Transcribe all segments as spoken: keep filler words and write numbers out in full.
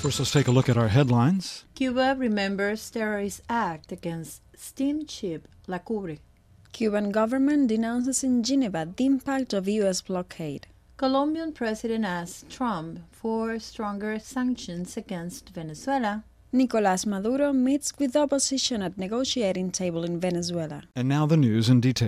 First, let's take a look at our headlines. Cuba remembers terrorist act against steamship La Cubre. Cuban government denounces in Geneva the impact of U S blockade. Colombian president asks Trump for stronger sanctions against Venezuela. Nicolás Maduro meets with opposition at negotiating table in Venezuela. And now the news in detail.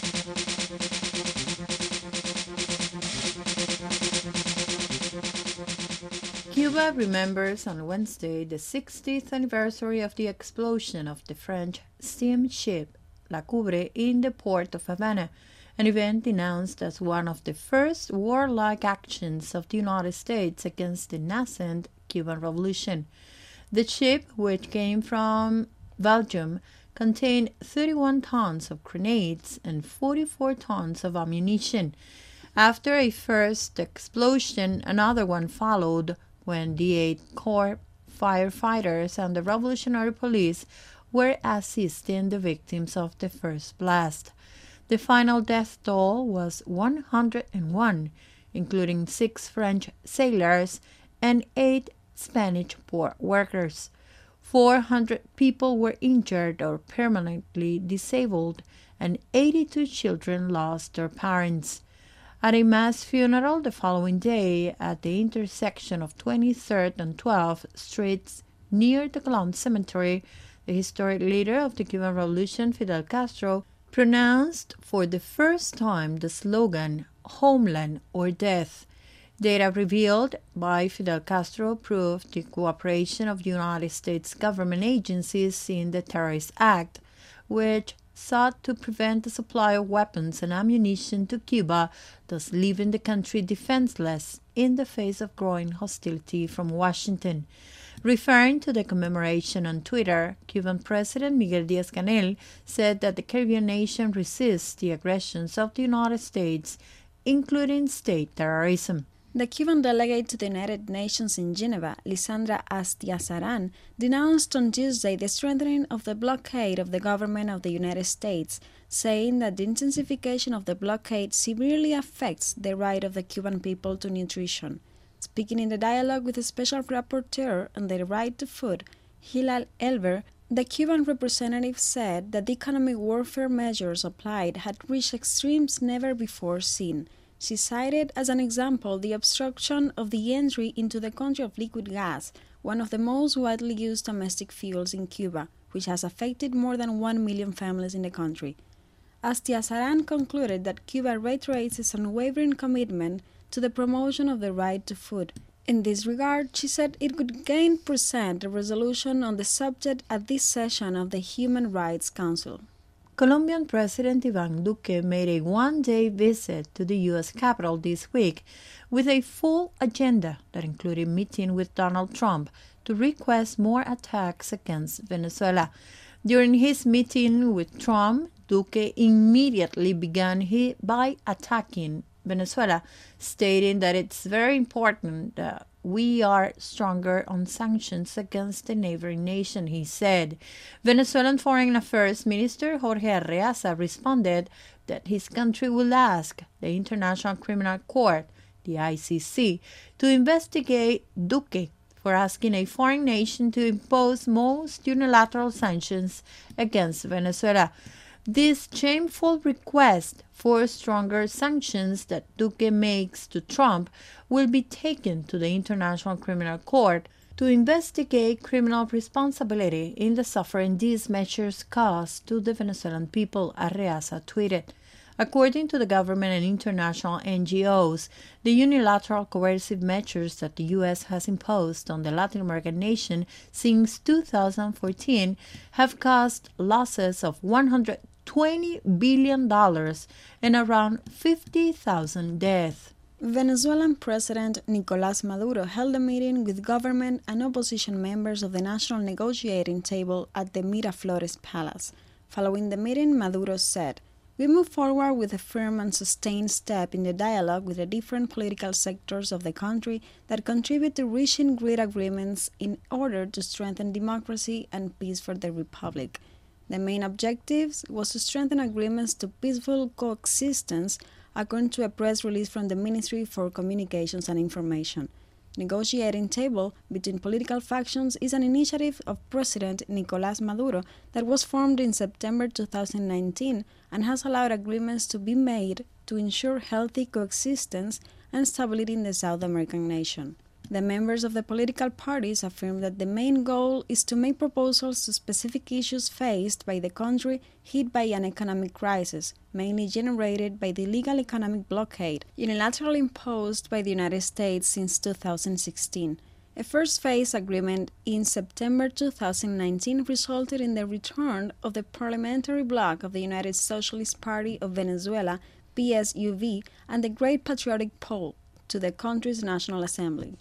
Cuba remembers on Wednesday the sixtieth anniversary of the explosion of the French steamship La Cubre in the port of Havana, an event denounced as one of the first warlike actions of the United States against the nascent Cuban Revolution. The ship, which came from Belgium, contained thirty-one tons of grenades and forty-four tons of ammunition. After a first explosion, another one followed when the Eighth Corps firefighters and the Revolutionary Police were assisting the victims of the first blast. The final death toll was one hundred one, including six French sailors and eight Spanish port workers. four hundred people were injured or permanently disabled, and eighty-two children lost their parents. At a mass funeral the following day at the intersection of twenty-third and twelfth Streets near the Colón Cemetery, the historic leader of the Cuban Revolution, Fidel Castro, pronounced for the first time the slogan, "Homeland or Death." Data revealed by Fidel Castro proved the cooperation of United States government agencies in the terrorist act, which sought to prevent the supply of weapons and ammunition to Cuba, thus leaving the country defenseless in the face of growing hostility from Washington. Referring to the commemoration on Twitter, Cuban President Miguel Díaz-Canel said that the Caribbean nation resists the aggressions of the United States, including state terrorism. The Cuban delegate to the United Nations in Geneva, Lisandra Astiazaran, denounced on Tuesday the strengthening of the blockade of the government of the United States, saying that the intensification of the blockade severely affects the right of the Cuban people to nutrition. Speaking in the dialogue with the Special Rapporteur on the right to food, Hilal Elber, the Cuban representative said that the economic warfare measures applied had reached extremes never before seen. She cited as an example the obstruction of the entry into the country of liquid gas, one of the most widely used domestic fuels in Cuba, which has affected more than one million families in the country. Astiazaran concluded that Cuba reiterates its unwavering commitment to the promotion of the right to food. In this regard, she said it could again present a resolution on the subject at this session of the Human Rights Council. Colombian President Iván Duque made a one-day visit to the U S capital this week with a full agenda that included meeting with Donald Trump to request more attacks against Venezuela. During his meeting with Trump, Duque immediately began he, by attacking Venezuela, stating that it's very important that we are stronger on sanctions against the neighboring nation, he said. Venezuelan Foreign Affairs Minister Jorge Arreaza responded that his country will ask the International Criminal Court, the I C C, to investigate Duque for asking a foreign nation to impose most unilateral sanctions against Venezuela. This shameful request for stronger sanctions that Duque makes to Trump will be taken to the International Criminal Court to investigate criminal responsibility in the suffering these measures caused to the Venezuelan people, Arreaza tweeted. According to the government and international N G Os, the unilateral coercive measures that the U S has imposed on the Latin American nation since two thousand fourteen have caused losses of one hundred twenty billion dollars and around fifty thousand deaths. Venezuelan President Nicolás Maduro held a meeting with government and opposition members of the National Negotiating Table at the Miraflores Palace. Following the meeting, Maduro said, "We move forward with a firm and sustained step in the dialogue with the different political sectors of the country that contribute to reaching great agreements in order to strengthen democracy and peace for the Republic." The main objectives was to strengthen agreements to peaceful coexistence, according to a press release from the Ministry for Communications and Information. negotiating table between political factions is an initiative of President Nicolás Maduro that was formed in September two thousand nineteen and has allowed agreements to be made to ensure healthy coexistence and stability in the South American nation. The members of the political parties affirm that the main goal is to make proposals to specific issues faced by the country hit by an economic crisis, mainly generated by the illegal economic blockade, unilaterally imposed by the United States since two thousand sixteen. A first-phase agreement in September two thousand nineteen resulted in the return of the parliamentary bloc of the United Socialist Party of Venezuela, P S U V, and the Great Patriotic Pole to the country's National Assembly.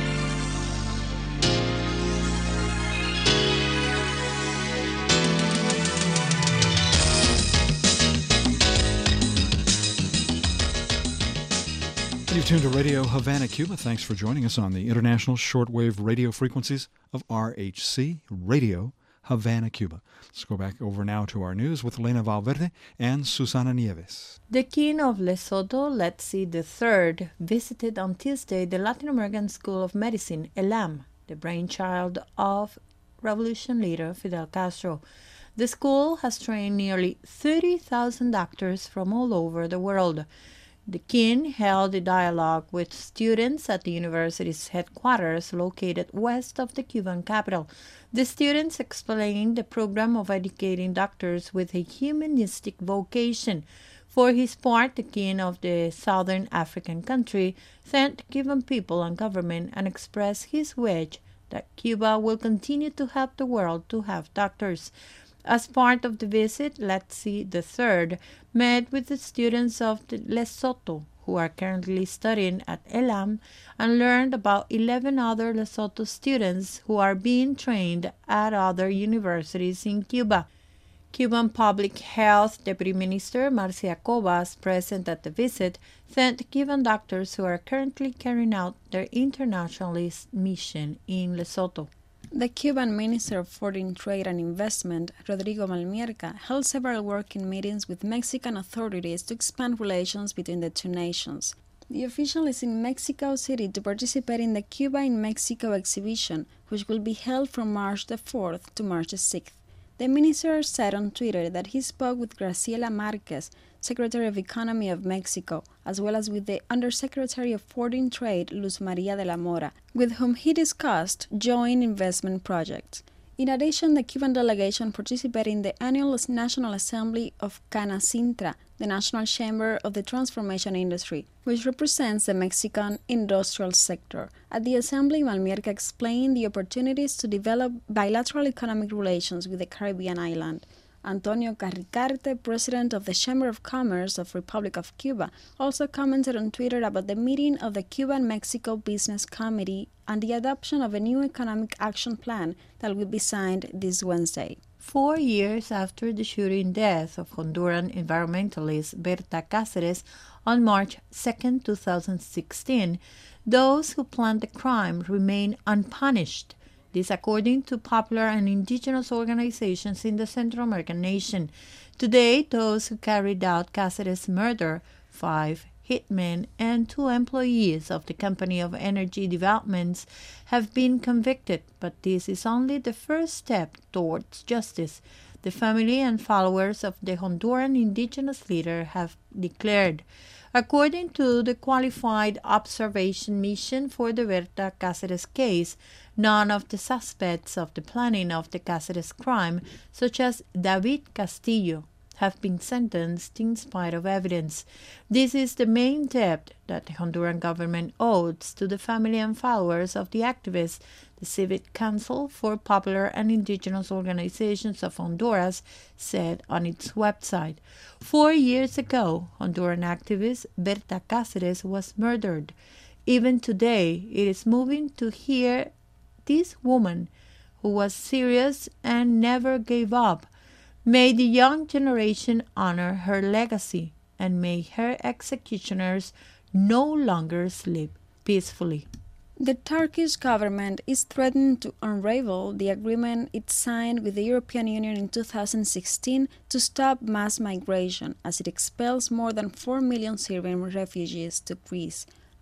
You've tuned to Radio Havana, Cuba. Thanks for joining us on the international shortwave radio frequencies of R H C, Radio Havana, Cuba. Let's go back over now to our news with Elena Valverde and Susana Nieves. The King of Lesotho, Letzi the Third, visited on Tuesday the Latin American School of Medicine, ELAM, the brainchild of revolution leader Fidel Castro. The school has trained nearly thirty thousand doctors from all over the world. The king held a dialogue with students at the university's headquarters located west of the Cuban capital. The students explained the program of educating doctors with a humanistic vocation. For his part, the king of the southern African country thanked the Cuban people and government and expressed his wish that Cuba will continue to help the world to have doctors. As part of the visit, Letzi the Third met with the students of the Lesotho who are currently studying at ELAM and learned about eleven other Lesotho students who are being trained at other universities in Cuba. Cuban Public Health Deputy Minister Marcia Cobas, present at the visit, thanked Cuban doctors who are currently carrying out their internationalist mission in Lesotho. The Cuban Minister of Foreign Trade and Investment, Rodrigo Malmierca, held several working meetings with Mexican authorities to expand relations between the two nations. The official is in Mexico City to participate in the Cuba in Mexico exhibition, which will be held from March the fourth to March the sixth. The minister said on Twitter that he spoke with Graciela Marquez, Secretary of Economy of Mexico, as well as with the Undersecretary of Foreign Trade, Luz Maria de la Mora, with whom he discussed joint investment projects. In addition, the Cuban delegation participated in the annual National Assembly of Canacintra, the National Chamber of the Transformation Industry, which represents the Mexican industrial sector. At the assembly, Malmierca explained the opportunities to develop bilateral economic relations with the Caribbean island. Antonio Carricarte, president of the Chamber of Commerce of Republic of Cuba, also commented on Twitter about the meeting of the Cuban-Mexico Business Committee and the adoption of a new economic action plan that will be signed this Wednesday. Four years after the shooting death of Honduran environmentalist Berta Cáceres on March second, two thousand sixteen, those who planned the crime remain unpunished. This according to popular and indigenous organizations in the Central American nation. Today, those who carried out Cáceres' murder, five hitmen and two employees of the Company of Energy Developments, have been convicted, but this is only the first step towards justice. The family and followers of the Honduran indigenous leader have declared. According to the Qualified Observation Mission for the Berta Cáceres case, none of the suspects of the planning of the Cáceres crime, such as David Castillo, have been sentenced in spite of evidence. This is the main debt that the Honduran government owes to the family and followers of the activists, the Civic Council for Popular and Indigenous Organizations of Honduras said on its website. Four years ago, Honduran activist Berta Cáceres was murdered. Even today, it is moving to hear this woman, who was serious and never gave up. May the young generation honor her legacy, and may her executioners no longer sleep peacefully. The Turkish government is threatening to unravel the agreement it signed with the European Union in two thousand sixteen to stop mass migration, as it expels more than four million Syrian refugees to Greece.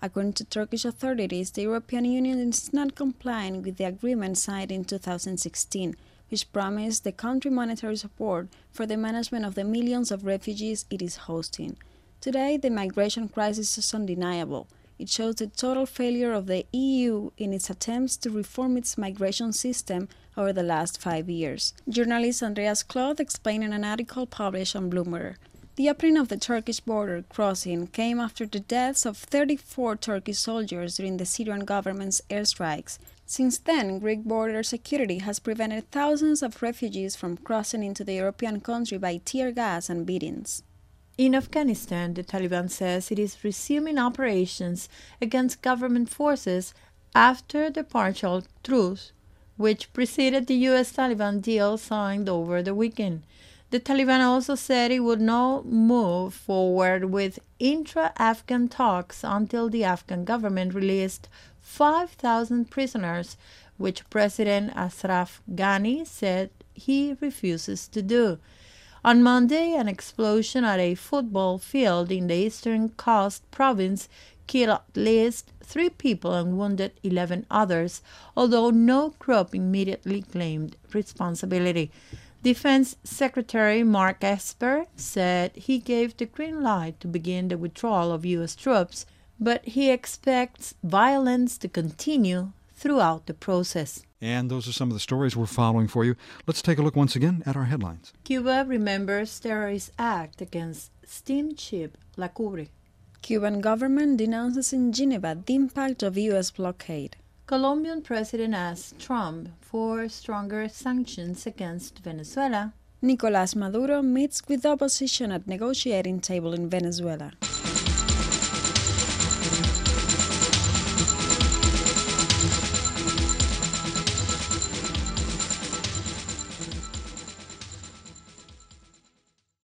According to Turkish authorities, the European Union is not complying with the agreement signed in two thousand sixteen, which promised the country monetary support for the management of the millions of refugees it is hosting. Today, the migration crisis is undeniable. It shows the total failure of the E U in its attempts to reform its migration system over the last five years. Journalist Andreas Kloth explained in an article published on Bloomberg. The opening of the Turkish border crossing came after the deaths of thirty-four Turkish soldiers during the Syrian government's airstrikes. Since then, Greek border security has prevented thousands of refugees from crossing into the European country by tear gas and beatings. In Afghanistan, the Taliban says it is resuming operations against government forces after the partial truce, which preceded the U S Taliban deal signed over the weekend. The Taliban also said it would not move forward with intra-Afghan talks until the Afghan government released five thousand prisoners, which President Ashraf Ghani said he refuses to do. On Monday, an explosion at a football field in the Eastern Coast province killed at least three people and wounded eleven others, although no group immediately claimed responsibility. Defense Secretary Mark Esper said he gave the green light to begin the withdrawal of U S troops, but he expects violence to continue throughout the process. And those are some of the stories we're following for you. Let's take a look once again at our headlines. Cuba remembers terrorist act against steamship La Cubre. Cuban government denounces in Geneva the impact of U S blockade. Colombian president asks Trump for stronger sanctions against Venezuela. Nicolás Maduro meets with opposition at negotiating table in Venezuela.